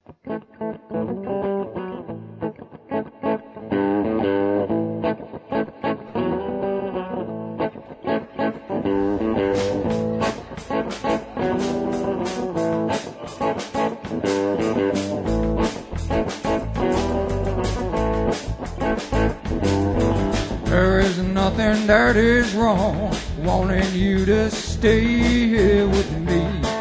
There is nothing that is wrong wanting you to stay here with me.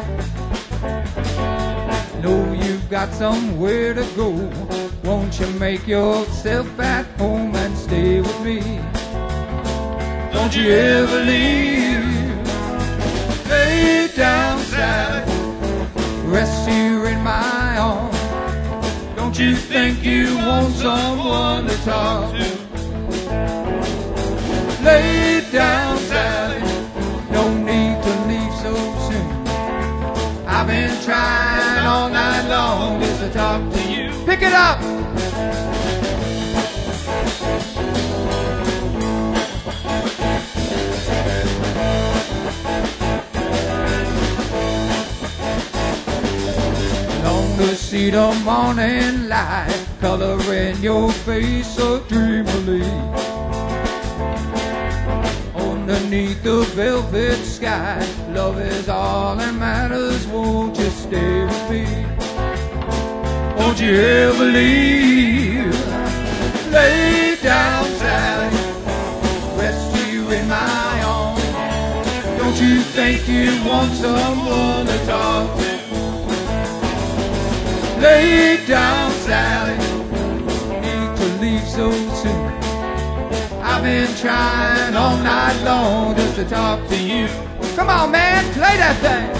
Know you've got somewhere to go. Won't you make yourself at home and stay with me? Don't you ever leave. Lay down, Sally. Rest here in my arms. Don't you think you want someone to talk to? Lay down, Sally. No need to leave so soon. I've been trying all night long just to talk to you. Pick it up! Long to see the morning light coloring your face so dreamily. Underneath the velvet sky, love is all that matters. Won't you stay with me? Won't you ever leave? Lay down, Sally. Rest you in my arms. Don't you think you want someone to talk to? Lay down, Sally. Need to leave so soon. I've been trying all night long just to talk to you. Come on, man, play that thing.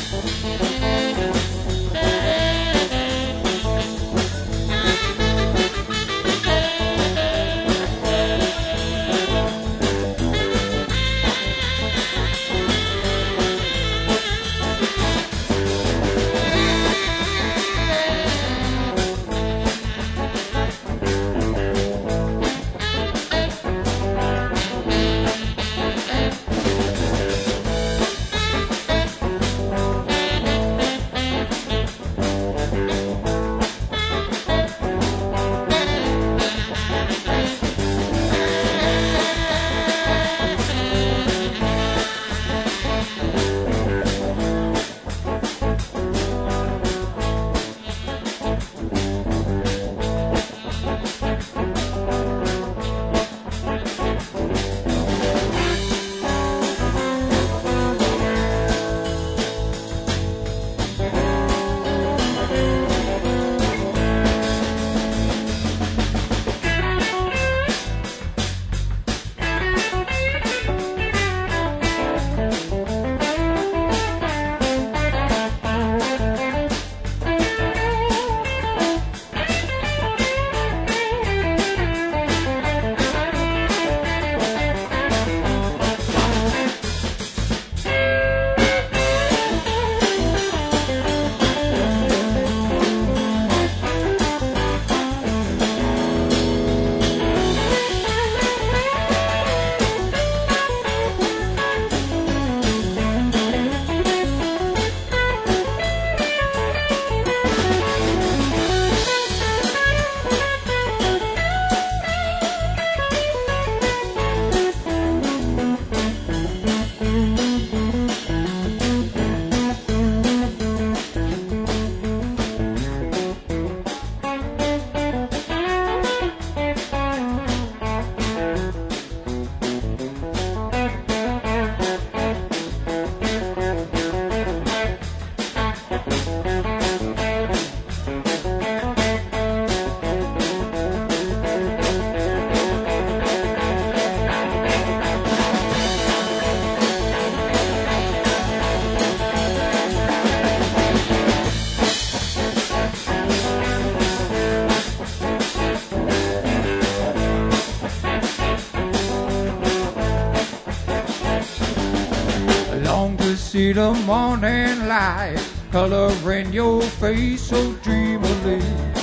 See the morning light coloring your face so dreamily.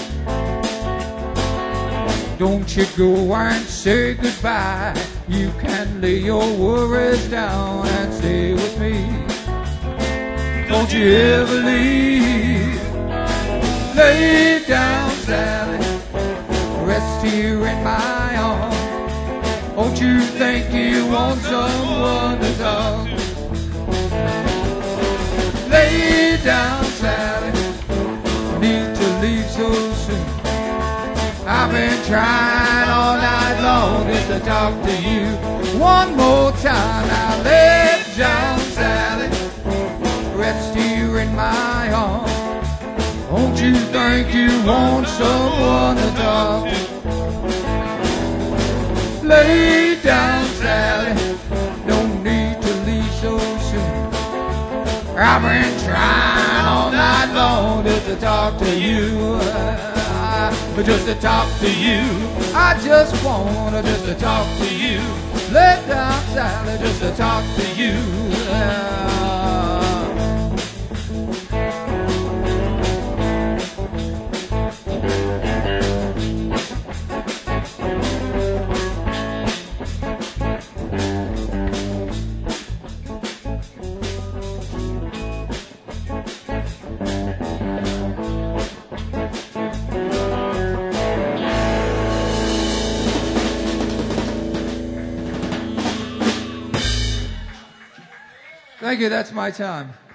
Don't you go and say goodbye. You can lay your worries down and stay with me. Don't you ever leave. Lay down, Sally, rest here in my arms. Won't you think you want someone to talk? Lay down, Sally, need to leave so soon. I've been trying all night long just to talk to you. One more time now, lay down, Sally, rest here in my arms. Won't you think you want someone to talk? Lay down, Sally, no need to leave so soon. I've been trying all night long just to talk to you. Just to talk to you. I just want just to talk to you. Lay down, Sally, just to talk to you. Thank you, that's my time.